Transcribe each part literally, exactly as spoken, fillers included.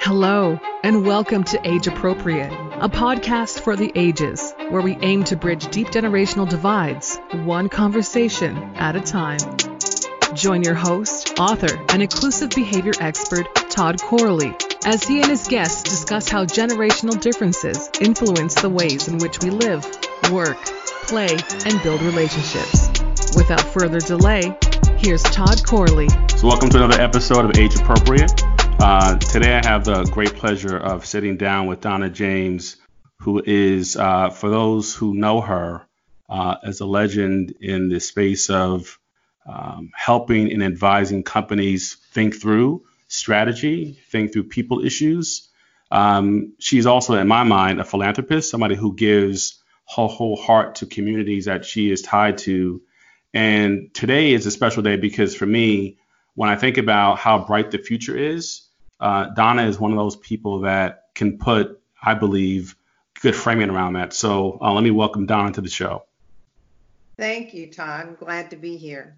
Hello, and welcome to Age Appropriate, a podcast for the ages, where we aim to bridge deep generational divides, one conversation at a time. Join your host, author, and inclusive behavior expert, Todd Corley, as he and his guests discuss how generational differences influence the ways in which we live, work, play, and build relationships. Without further delay, here's Todd Corley. So welcome to another episode of Age Appropriate. Uh, today I have the great pleasure of sitting down with Donna James, who is, uh, for those who know her, uh, as a legend in the space of um, helping and advising companies think through strategy, think through people issues. Um, she's also, in my mind, a philanthropist, somebody who gives her whole heart to communities that she is tied to. And today is a special day because for me, when I think about how bright the future is, uh, Donna is one of those people that can put, I believe, good framing around that. So uh, let me welcome Donna to the show. Thank you, Todd. I'm glad to be here.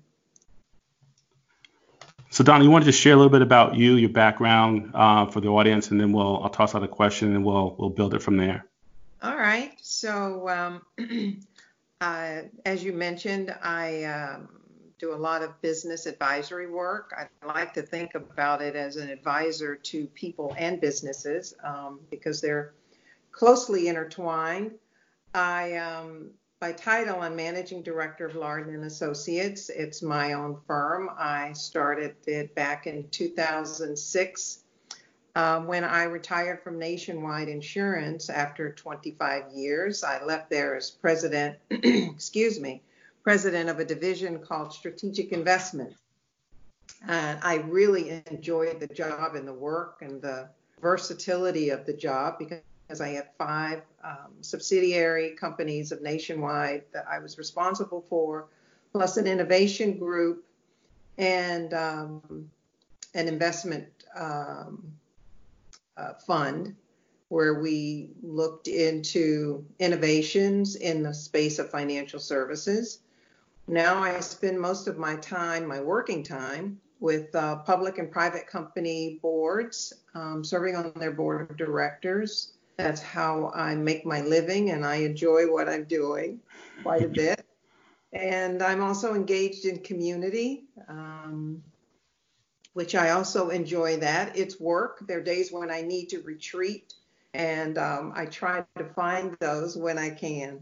So Donna, you want to just share a little bit about you, your background uh, for the audience, and then we'll I'll toss out a question and we'll we'll build it from there. All right. So um, uh, as you mentioned, I um, do a lot of business advisory work. I like to think about it as an advisor to people and businesses um, because they're closely intertwined. I, um, by title, I'm Managing Director of Lardon and Associates. It's my own firm. I started it back in two thousand six um, when I retired from Nationwide Insurance after twenty-five years. I left there as president, excuse me, president of a division called Strategic Investment. And I really enjoyed the job and the work and the versatility of the job because I had five um, subsidiary companies of Nationwide that I was responsible for, plus an innovation group and um, an investment um, uh, fund where we looked into innovations in the space of financial services. Now I spend most of my time, my working time, with uh, public and private company boards, um, serving on their board of directors. That's how I make my living, and I enjoy what I'm doing quite a bit. And I'm also engaged in community, um, which I also enjoy that. It's work. There are days when I need to retreat, and um, I try to find those when I can.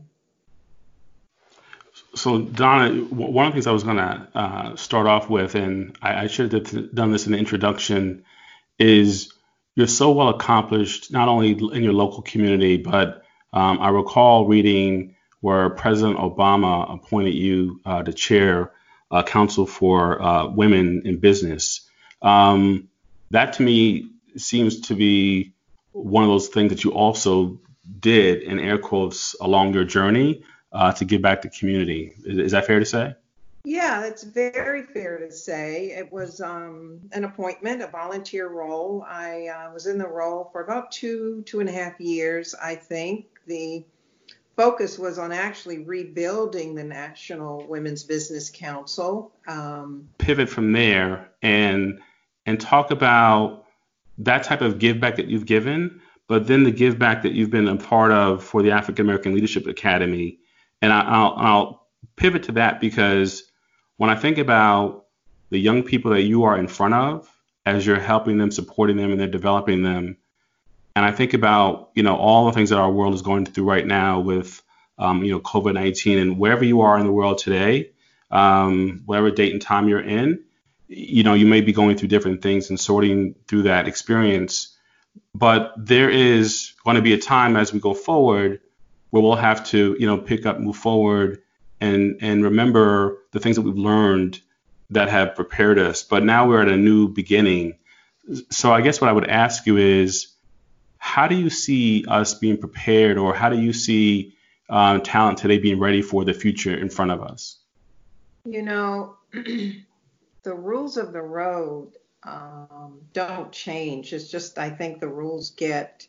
So Donna, one of the things I was going to uh, start off with, and I, I should have done this in the introduction, is you're so well accomplished, not only in your local community, but um, I recall reading where President Obama appointed you uh, to chair uh, Council for uh, Women in Business. Um, that to me seems to be one of those things that you also did, in air quotes, along your journey uh, to give back to community. Is, is that fair to say? Yeah, that's very fair to say. It was um, an appointment, a volunteer role. I uh, was in the role for about two, two and a half years, I think. The focus was on actually rebuilding the National Women's Business Council. Um, Pivot from there and and talk about that type of give back that you've given, but then the give back that you've been a part of for the African American Leadership Academy. And I, I'll, I'll pivot to that because when I think about the young people that you are in front of as you're helping them, supporting them, and they're developing them, and I think about, you know, all the things that our world is going through right now with, um, you know, COVID nineteen, and wherever you are in the world today, um, whatever date and time you're in, you know, you may be going through different things and sorting through that experience. But there is going to be a time as we go forward where we'll have to, you know, pick up, move forward, and and remember the things that we've learned that have prepared us. But now we're at a new beginning. So I guess what I would ask you is, how do you see us being prepared, or how do you see uh, talent today being ready for the future in front of us? You know, the rules of the road um, don't change. It's just, I think the rules get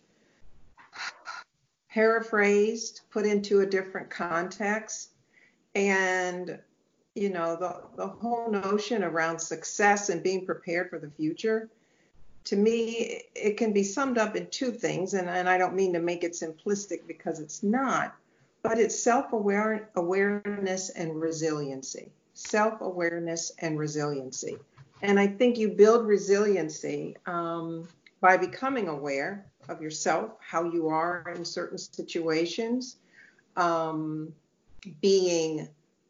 paraphrased, put into a different context. And, you know, the, the whole notion around success and being prepared for the future to me, it can be summed up in two things, and, and I don't mean to make it simplistic because it's not, but it's self-aware awareness and resiliency. Self-awareness and resiliency. And I think you build resiliency um, by becoming aware of yourself, how you are in certain situations, um, being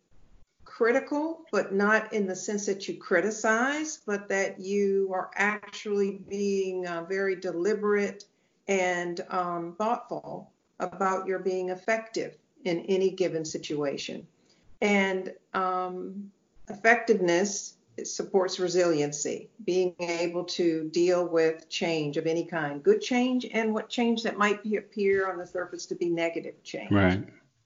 critical, but not in the sense that you criticize, but that you are actually being uh, very deliberate and um, thoughtful about your being effective in any given situation. And um, effectiveness supports resiliency, being able to deal with change of any kind, good change and what change that might be, appear on the surface to be negative change. Right.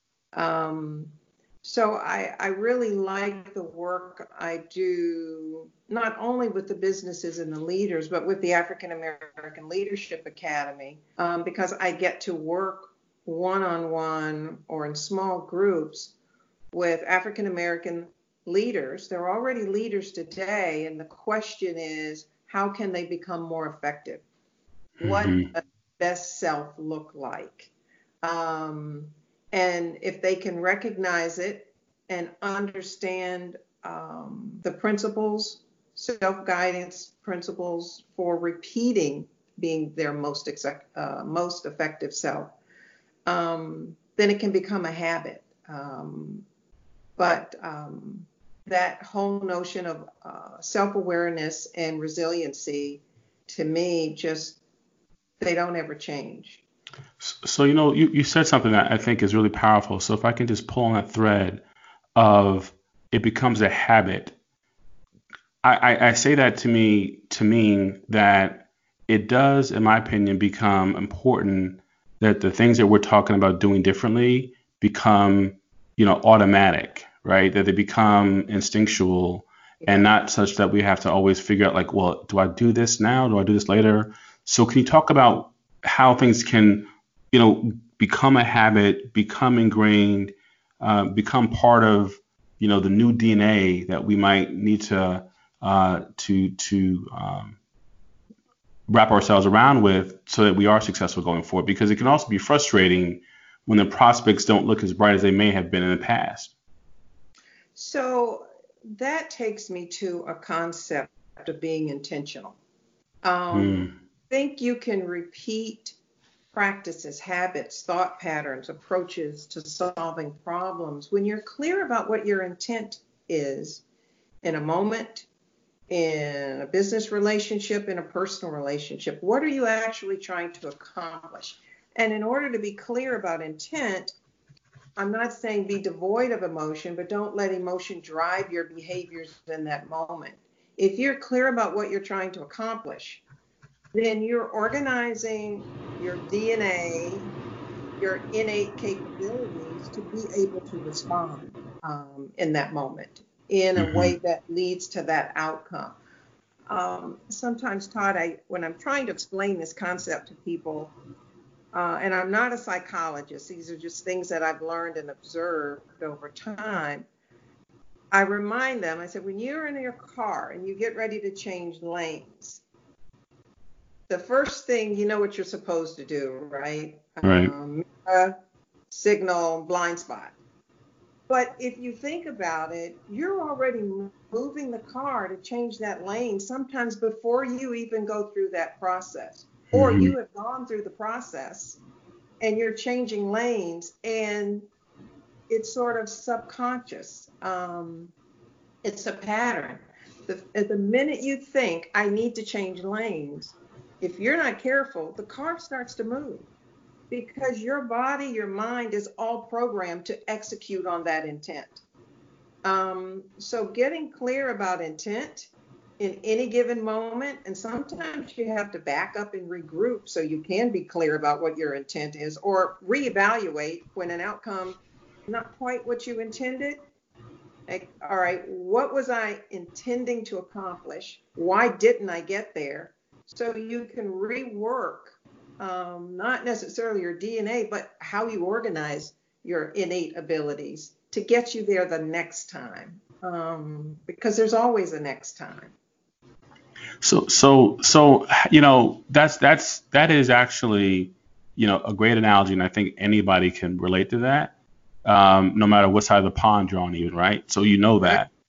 Um, so I, I really like the work I do, not only with the businesses and the leaders, but with the African American Leadership Academy, um, because I get to work one-on-one or in small groups with African American leaders. They're already leaders today, and the question is, how can they become more effective? Mm-hmm. What does best self look like? Um, and if they can recognize it and understand um, the principles, self-guidance principles for repeating being their most ex- uh, most effective self, um, then it can become a habit. Um, But um, that whole notion of uh, self-awareness and resiliency, to me, just, they don't ever change. So, you know, you, you said something that I think is really powerful. So if I can just pull on that thread of it becomes a habit, I, I, I say that to me to mean that it does, in my opinion, become important that the things that we're talking about doing differently become, you know, automatic. Right, that they become instinctual and not such that we have to always figure out like, well, do I do this now? Do I do this later? So can you talk about how things can, you know, become a habit, become ingrained, uh, become part of, you know, the new D N A that we might need to uh, to to um, wrap ourselves around with so that we are successful going forward? Because it can also be frustrating when the prospects don't look as bright as they may have been in the past. So that takes me to a concept of being intentional. Um, mm. I think you can repeat practices, habits, thought patterns, approaches to solving problems when you're clear about what your intent is in a moment, in a business relationship, in a personal relationship. What are you actually trying to accomplish? And in order to be clear about intent, I'm not saying be devoid of emotion, but don't let emotion drive your behaviors in that moment. If you're clear about what you're trying to accomplish, then you're organizing your D N A, your innate capabilities to be able to respond um, in that moment in a mm-hmm. way that leads to that outcome. Um, sometimes, Todd, I, when I'm trying to explain this concept to people, Uh, and I'm not a psychologist. These are just things that I've learned and observed over time. I remind them, I said, when you're in your car and you get ready to change lanes, the first thing, you know what you're supposed to do, right? Right. Um, uh, signal, blind spot. But if you think about it, you're already moving the car to change that lane sometimes before you even go through that process. Or you have gone through the process and you're changing lanes and it's sort of subconscious. Um, it's a pattern. The, at the minute you think, I need to change lanes, if you're not careful, the car starts to move because your body, your mind is all programmed to execute on that intent. Um, so getting clear about intent in any given moment, and sometimes you have to back up and regroup so you can be clear about what your intent is, or reevaluate when an outcome not quite what you intended. Like, all right, what was I intending to accomplish? Why didn't I get there? So you can rework um, not necessarily your D N A, but how you organize your innate abilities to get you there the next time, um, because there's always a next time. So, so, so, you know, that's that's that is actually, you know, a great analogy, and I think anybody can relate to that, um, no matter what side of the pond you're on, even, right? So you know Right. that.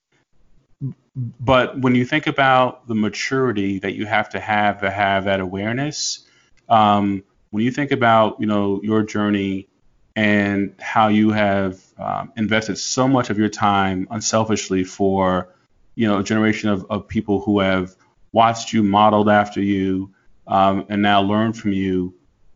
But when you think about the maturity that you have to have to have that awareness, um, when you think about, you know, your journey and how you have um, invested so much of your time unselfishly for, you know, a generation of, of people who have watched you, modeled after you, um, and now learn from you,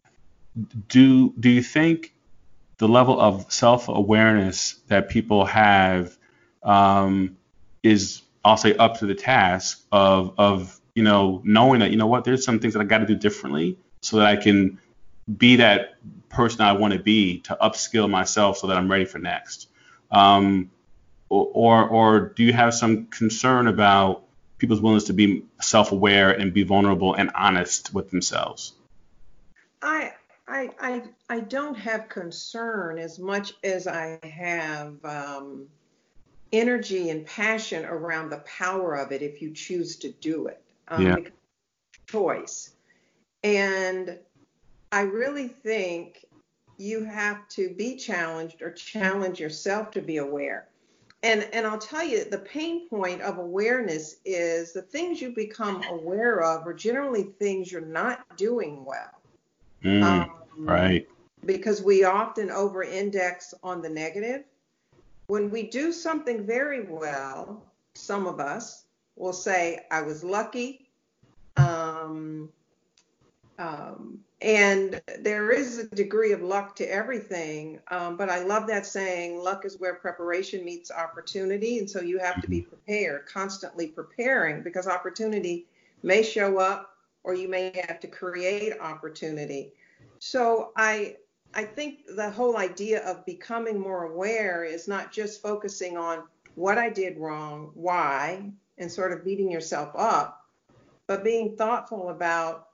do do you think the level of self-awareness that people have um, is, I'll say, up to the task of of you know knowing that, you know what, there's some things that I got to do differently so that I can be that person I want to be, to upskill myself so that I'm ready for next. Um, or, or or do you have some concern about people's willingness to be self-aware and be vulnerable and honest with themselves? I, I, I, I don't have concern as much as I have um, energy and passion around the power of it if you choose to do it. Um, Yeah. because it's choice. And I really think you have to be challenged or challenge yourself to be aware. And, and I'll tell you, the pain point of awareness is the things you become aware of are generally things you're not doing well. Mm, Um, right. because we often over index on the negative. When we do something very well, some of us will say, I was lucky. Um, um, and there is a degree of luck to everything. Um, but I love that saying, luck is where preparation meets opportunity. And so you have to be Mhm. prepared, constantly preparing, because opportunity may show up or you may have to create opportunity. So I, I think the whole idea of becoming more aware is not just focusing on what I did wrong, why, and sort of beating yourself up, but being thoughtful about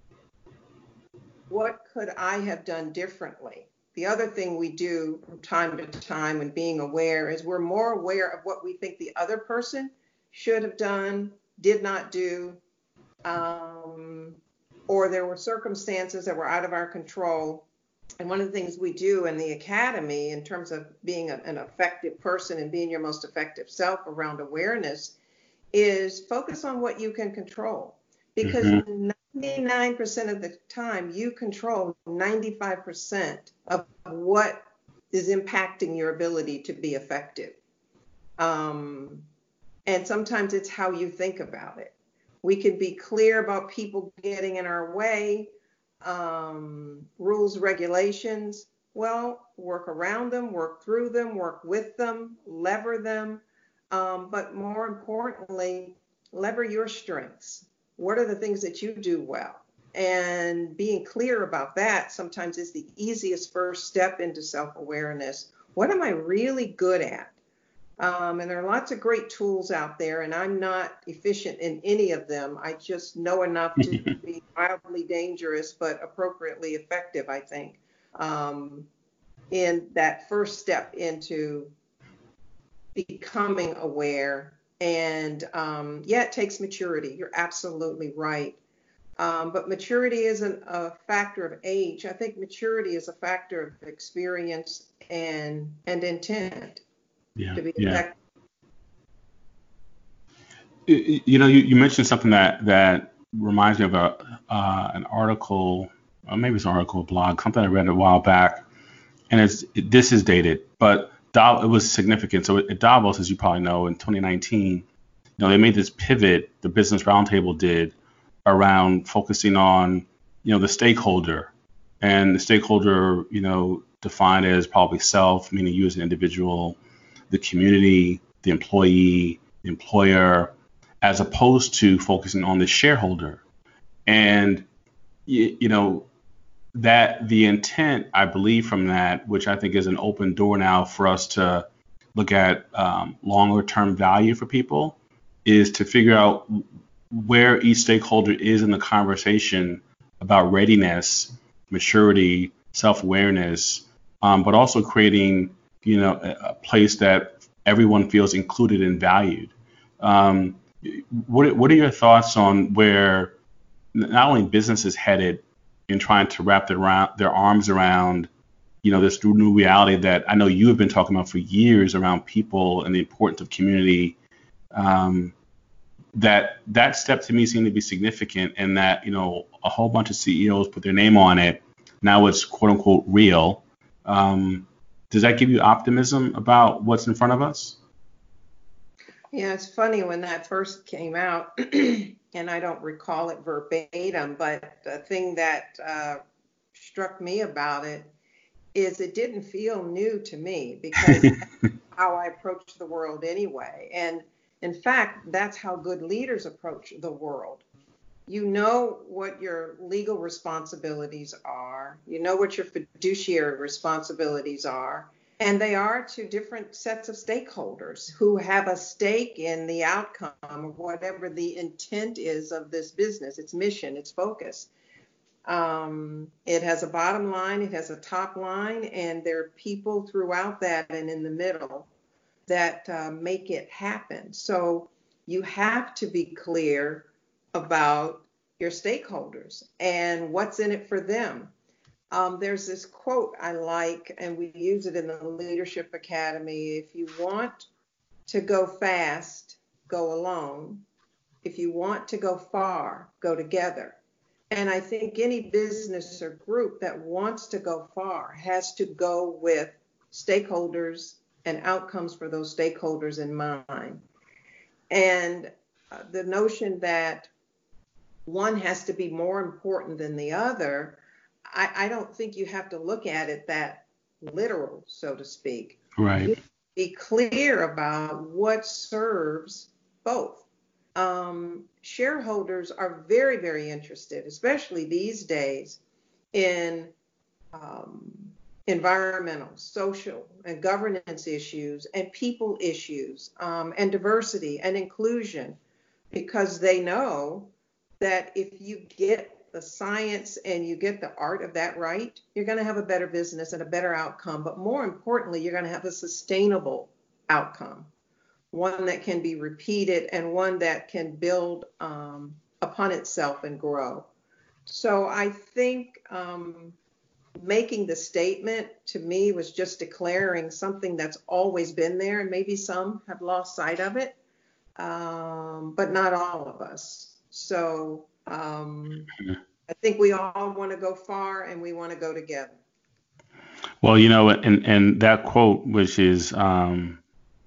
what could I have done differently? The other thing we do from time to time when being aware is we're more aware of what we think the other person should have done, did not do, um, or there were circumstances that were out of our control. And one of the things we do in the academy in terms of being a, an effective person and being your most effective self around awareness is focus on what you can control. Because Mhm. ninety-nine percent of the time, you control ninety-five percent of what is impacting your ability to be effective. Um, and sometimes it's how you think about it. We can be clear about people getting in our way, um, rules, regulations. Well, work around them, work through them, work with them, lever them. Um, but more importantly, lever your strengths. What are the things that you do well? And being clear about that sometimes is the easiest first step into self awareness. What am I really good at? Um, and there are lots of great tools out there, and I'm not efficient in any of them. I just know enough to be wildly dangerous, but appropriately effective, I think, um, in that first step into becoming aware. And um, yeah, it takes maturity. You're absolutely right. Um, but maturity isn't a factor of age. I think maturity is a factor of experience and and intent Yeah. to be Yeah. effective. Y- You know, you, you mentioned something that that reminds me of a uh, an article, or maybe it's an article, a blog, something I read a while back, and it's this is dated, but Dav- it was significant. So at Davos, as you probably know, in twenty nineteen, you know, they made this pivot. The Business Roundtable did around focusing on, you know, the stakeholder, and the stakeholder, you know, defined as probably self, meaning you as an individual, the community, the employee, the employer, as opposed to focusing on the shareholder. And you, you know that the intent, I believe, from that, which I think is an open door now for us to look at um, longer term value for people, is to figure out where each stakeholder is in the conversation about readiness, maturity, self awareness, um, but also creating, you know, a, a place that everyone feels included and valued. Um, what what are your thoughts on where not only business is headed in trying to wrap their around, their arms around, you know, this new reality that I know you have been talking about for years around people and the importance of community. Um, that that step to me seemed to be significant, and that, you know, a whole bunch of C E Os put their name on it. Now it's quote unquote real. Um, does that give you optimism about what's in front of us? Yeah, it's funny when that first came out, and I don't recall it verbatim, but the thing that uh, struck me about it is it didn't feel new to me, because that's how I approach the world anyway. And in fact, that's how good leaders approach the world. You know what your legal responsibilities are, you know what your fiduciary responsibilities are, and they are to different sets of stakeholders who have a stake in the outcome of whatever the intent is of this business, its mission, its focus. Um, it has a bottom line, it has a top line, and there are people throughout that and in the middle that uh, make it happen. So you have to be clear about your stakeholders and what's in it for them. Um, there's this quote I like, and we use it in the Leadership Academy. If you want to go fast, go alone. If you want to go far, go together. And I think any business or group that wants to go far has to go with stakeholders and outcomes for those stakeholders in mind. And uh, the notion that one has to be more important than the other, I, I don't think you have to look at it that literal, so to speak. Right. You be clear about what serves both. Um, shareholders are very, very interested, especially these days, in um, environmental, social, and governance issues, and people issues, um, and diversity and inclusion, because they know that if you get the science and you get the art of that right, you're going to have a better business and a better outcome. But more importantly, you're going to have a sustainable outcome, one that can be repeated and one that can build um, upon itself and grow. So I think um, making the statement to me was just declaring something that's always been there, and maybe some have lost sight of it, um, but not all of us. So um, I think we all want to go far, and we want to go together. Well, you know, and, and that quote, which is um,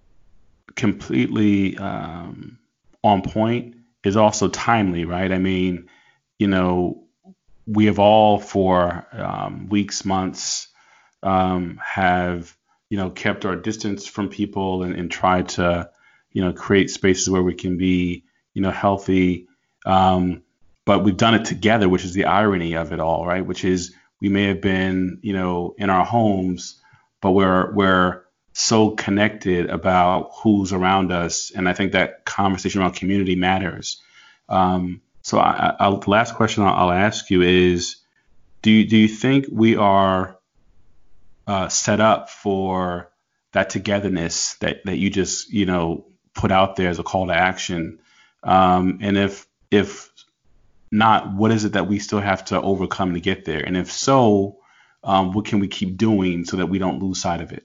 completely um, on point, is also timely, right? I mean, you know, we have all for um, weeks, months, um, have, you know, kept our distance from people and, and tried to, you know, create spaces where we can be, you know, healthy. Um, but we've done it together, which is the irony of it all, right? Which is we may have been, you know, in our homes, but we're we're so connected about who's around us, and I think that conversation around community matters. Um, so, I, I, the last question I'll, I'll ask you is, do you, do you think we are uh, set up for that togetherness that that you just, you know, put out there as a call to action? Um, and if if not, what is it that we still have to overcome to get there? And if so, um, what can we keep doing so that we don't lose sight of it?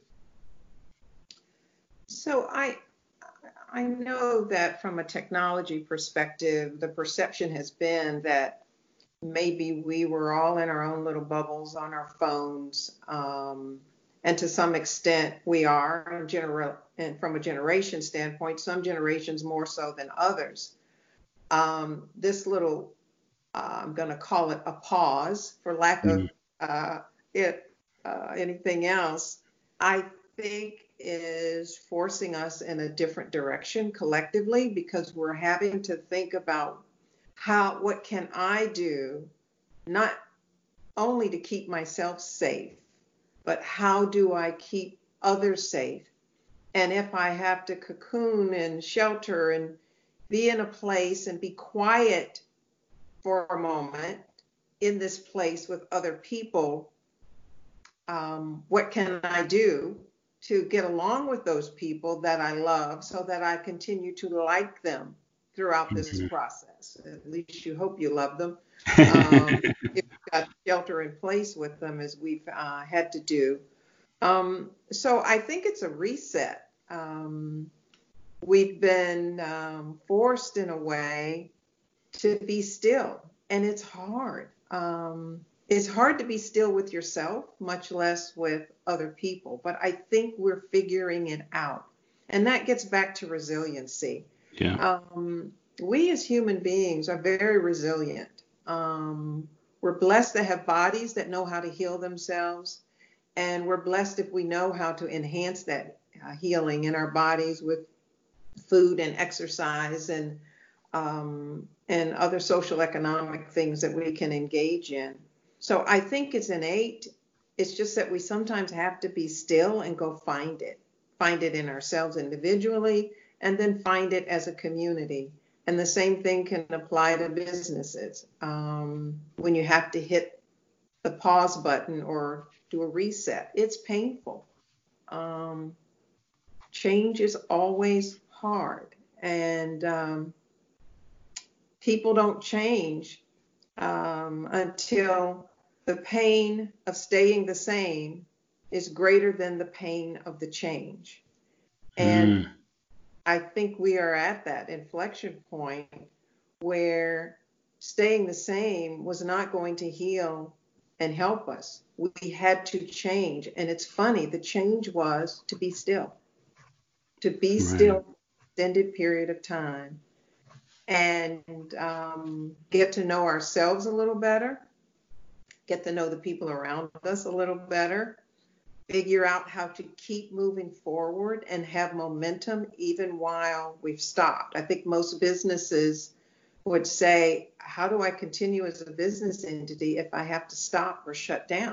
So I I know that from a technology perspective, the perception has been that maybe we were all in our own little bubbles on our phones, um, and to some extent we are, general, and from a generation standpoint, some generations more so than others. Um, this little Uh, I'm going to call it a pause for lack of uh, it, uh, anything else, I think is forcing us in a different direction collectively, because we're having to think about how, what can I do, not only to keep myself safe, but how do I keep others safe? And if I have to cocoon and shelter and be in a place and be quiet for a moment in this place with other people, um, what can I do to get along with those people that I love so that I continue to like them throughout this Mm-hmm. process. At least you hope you love them. Um, if you've got shelter in place with them, as we've uh, had to do. Um, so I think it's a reset. Um, we've been um, forced in a way to be still, and it's hard. Um, it's hard to be still with yourself, much less with other people. But I think we're figuring it out. And that gets back to resiliency. Yeah. Um, we as human beings are very resilient. Um, we're blessed to have bodies that know how to heal themselves. And we're blessed if we know how to enhance that uh, healing in our bodies with food and exercise and um, and other social economic things that we can engage in. So I think it's innate. It's just that we sometimes have to be still and go find it. Find it in ourselves individually, and then find it as a community. And the same thing can apply to businesses. Um, when you have to hit the pause button or do a reset, it's painful. Um, change is always hard. And um, people don't change um, until the pain of staying the same is greater than the pain of the change. And Mm. I think we are at that inflection point where staying the same was not going to heal and help us. We had to change. And it's funny, the change was to be still, to be Right. still for an extended period of time and um, get to know ourselves a little better, get to know the people around us a little better, figure out how to keep moving forward and have momentum even while we've stopped. I think most businesses would say, how do I continue as a business entity if I have to stop or shut down?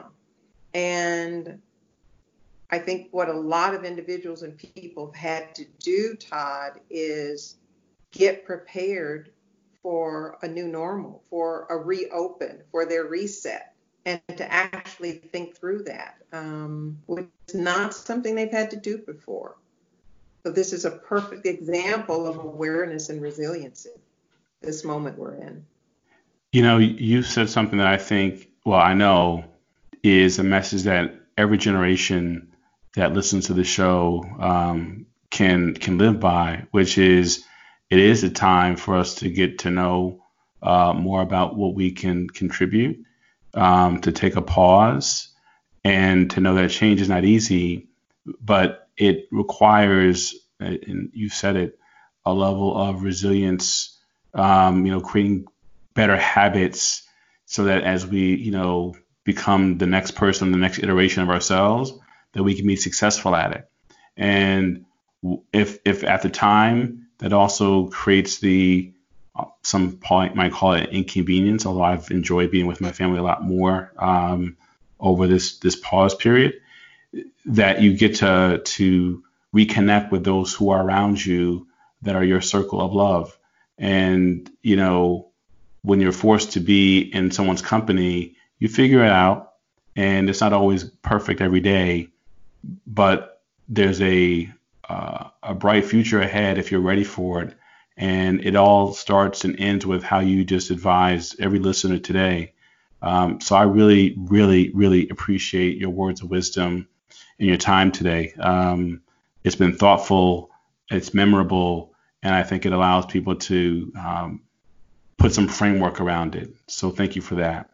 And I think what a lot of individuals and people have had to do, Todd, is get prepared for a new normal, for a reopen, for their reset, and to actually think through that, um, which is not something they've had to do before. So this is a perfect example of awareness and resiliency, this moment we're in. You know, you said something that I think, well, I know is a message that every generation that listens to the show um, can can live by, which is it is a time for us to get to know uh, more about what we can contribute, um, to take a pause, and to know that change is not easy, but it requires, and you said it, a level of resilience, um, you know, creating better habits so that as we, you know, become the next person, the next iteration of ourselves, that we can be successful at it. And if if at the time that also creates the uh, some might call it inconvenience, although I've enjoyed being with my family a lot more um, over this this pause period, that you get to to reconnect with those who are around you that are your circle of love. And you know, when you're forced to be in someone's company, you figure it out, and it's not always perfect every day, but there's a uh, a bright future ahead if you're ready for it. And it all starts and ends with how you just advised every listener today. Um, so I really, really, really appreciate your words of wisdom and your time today. Um, it's been thoughtful, it's memorable, and I think it allows people to um, put some framework around it. So thank you for that.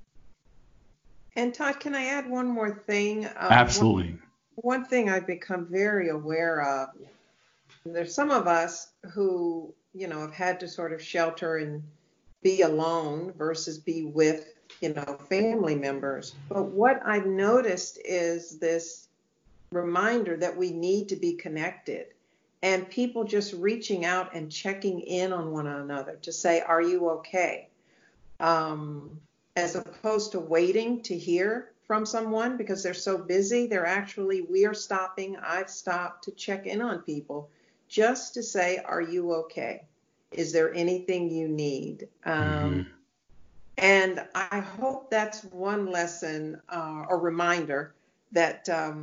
And Todd, can I add one more thing? Um, one, Absolutely. one thing I've become very aware of, there's some of us who, you know, have had to sort of shelter and be alone versus be with, you know, family members. But what I've noticed is this reminder that we need to be connected, and people just reaching out and checking in on one another to say, are you okay? Um, as opposed to waiting to hear from someone because they're so busy, they're actually, we are stopping, I've stopped to check in on people just to say, are you okay? Is there anything you need? Mm-hmm. Um, and I hope that's one lesson uh, or reminder that um,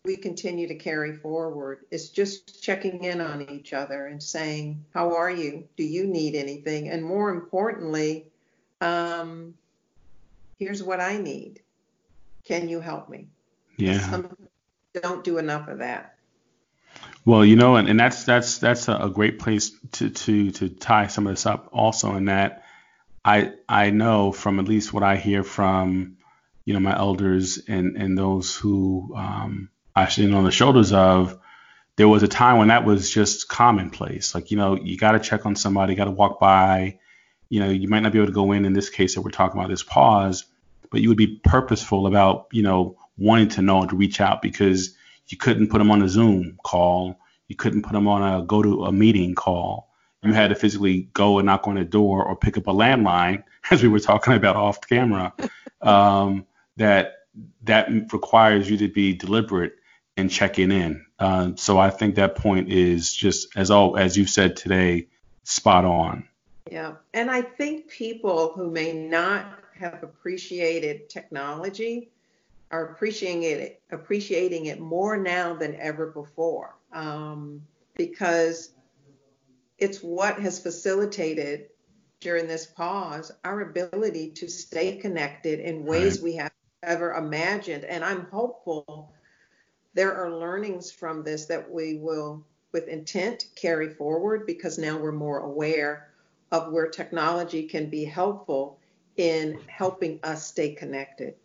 we continue to carry forward is just checking in on each other and saying, how are you? Do you need anything? And more importantly, um, here's what I need. Can you help me? Yeah. Some don't do enough of that. Well, you know, and, and that's that's that's a, a great place to, to to tie some of this up also, in that I I know from at least what I hear from, you know, my elders and, and those who um, I stand on the shoulders of, there was a time when that was just commonplace. Like, you know, you got to check on somebody, got to walk by, you know, you might not be able to go in in this case that we're talking about, this pause, but you would be purposeful about, you know, wanting to know and to reach out, because you couldn't put them on a Zoom call. You couldn't put them on a go to a meeting call. You had to physically go and knock on a door or pick up a landline, as we were talking about off camera. Um, that that requires you to be deliberate in checking in. Uh, so I think that point is just, as all as you said today, spot on. Yeah, and I think people who may not have appreciated technology are appreciating it, appreciating it more now than ever before, um, because it's what has facilitated during this pause our ability to stay connected in ways Right. we have ever imagined. And I'm hopeful there are learnings from this that we will, with intent, carry forward, because now we're more aware of where technology can be helpful in helping us stay connected.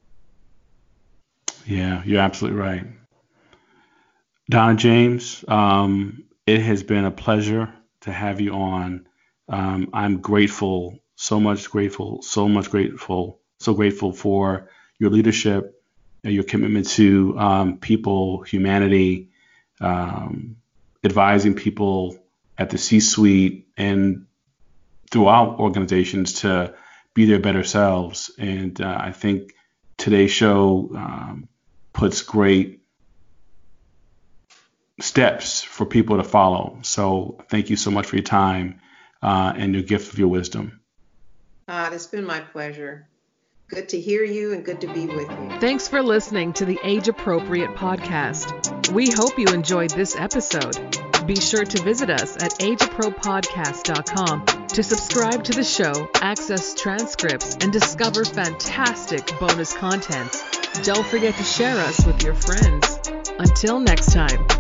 Yeah, you're absolutely right. Donna James, um, it has been a pleasure to have you on. Um, I'm grateful, so much grateful, so much grateful, so grateful for your leadership and your commitment to um, people, humanity, um, advising people at the C-suite and throughout organizations to be their better selves. And uh, I think today's show um, puts great steps for people to follow. So thank you so much for your time uh, and your gift of your wisdom. Uh, it's been my pleasure. Good to hear you and good to be with you. Thanks for listening to the Age Appropriate podcast. We hope you enjoyed this episode. Be sure to visit us at age appro podcast dot com to subscribe to the show, access transcripts, and discover fantastic bonus content. Don't forget to share us with your friends. Until next time.